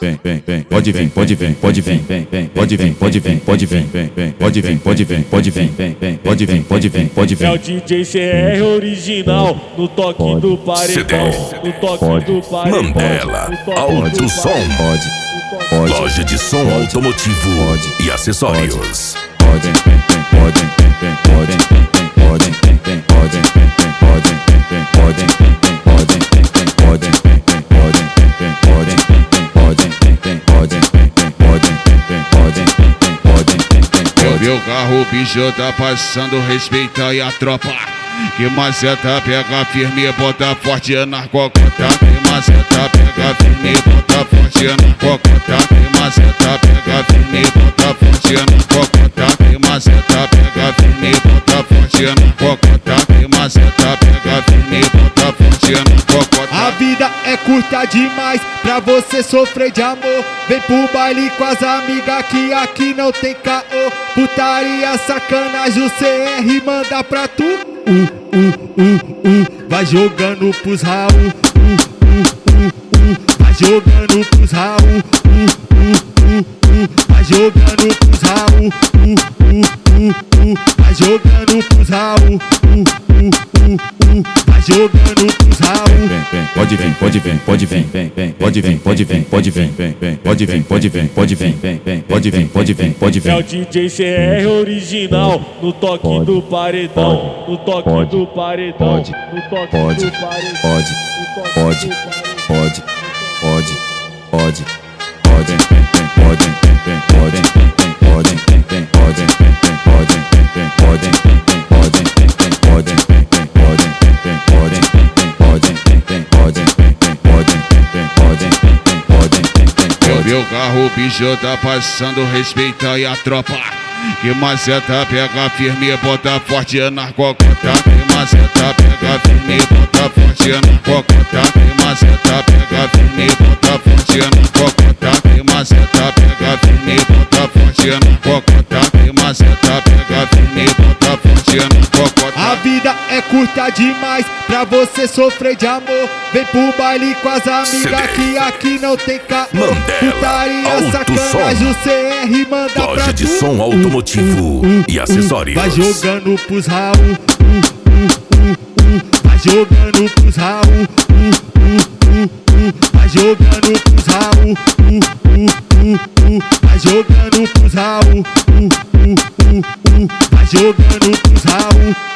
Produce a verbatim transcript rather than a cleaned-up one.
vem, vem, vem, pode vir, pode vir, pode vir, vem, vem, pode vir, pode vir, pode vir, vem, vem, pode vir, pode vir, pode vir, vem, vem, pode vir, pode vir, pode vir. É o D J C R original, no toque do paredão, no toque do paredão. Mandela, Alto Som, Pode, pode, loja de som automotivo e acessórios. pode, vem, vem, pode, vem, vem, pode, vem, vem, pode, vem, vem, pode, vem, vem, pode, vem, vem, pode, vem, vem, pode, vem, vem, pode, vem, vem, pode, vem, vem, pode, vem, vem, pode, vem, vem, pode, vem, vem, pode, vem, vem, pode, vem, vem, pode, vem, vem, pode. Meu carro, o bicho tá passando, respeita aí a tropa. Que maceta, pega firme, bota forte na cocota. Que maceta, pega firme, bota forte na cocota. Que maceta, pega firme, bota forte na cocota. Que maceta, pega firme, bota forte na cocota. Que maceta, pega firme, bota forte na cocota. A vida é curta demais pra você sofrer de amor. Vem pro baile com as amigas que aqui não tem caô. Putaria, sacanagem, o C R manda pra tu. Uh, uh, uh, uh, vai jogando pros Raul. Uh, uh, uh, uh, vai jogando pros Raul. Uh, uh, uh, uh, vai jogando pros Raul. Uh, uh, uh, uh, vai jogando pros Raul. Uh, uh, uh, uh, vai jogando pros Raul. Vem, vem, pode vir, pode vir, pode vir, vem, vem, pode vir, pode vir, pode vir, vem, vem, pode vir, pode vir, pode vir, vem, vem, pode vir, pode vir, pode vir. É o D J C R original, no toque do paredão, no toque do paredão, no toque Pode, do paredão. pode, pode, pode, pode, pode, pode, vem, vem, pode, vem, vem, pode, vem, vem, pode, vem, vem, pode, vem, vem, pode, vem, vem, pode, vem, vem, pode, vem, vem, pode, vem, vem, pode, vem, vem, pode, vem, vem, pode, vem, vem, pode, vem, vem, pode, vem, vem, pode, vem, vem, pode, vem, vem, pode. Meu carro, o bicho tá passando, respeita aí a tropa. Que maceta, pega firme, bota forte na cocota. Que maceta, pega firme, bota forte na cocota. Que maceta, pega firme, bota forte na cocota. Que maceta, pega firme, bota forte na cocota. Que maceta, pega firme, bota forte na cocota. A vida é curta demais pra você sofrer de amor. Vem pro baile com as amigas que aqui não tem caô. Mandela, Putaria, Alto sacanagem, o C R manda pra loja de tu. som automotivo e acessórios. Vai jogando pros Raul. Uh, uh, uh, uh, vai jogando pros Raul. Uh, uh, uh, uh, vai jogando pros Raul. Uh, uh, uh, uh, vai jogando pros Raul. Uh, uh, uh, uh, vai jogando pros Raul.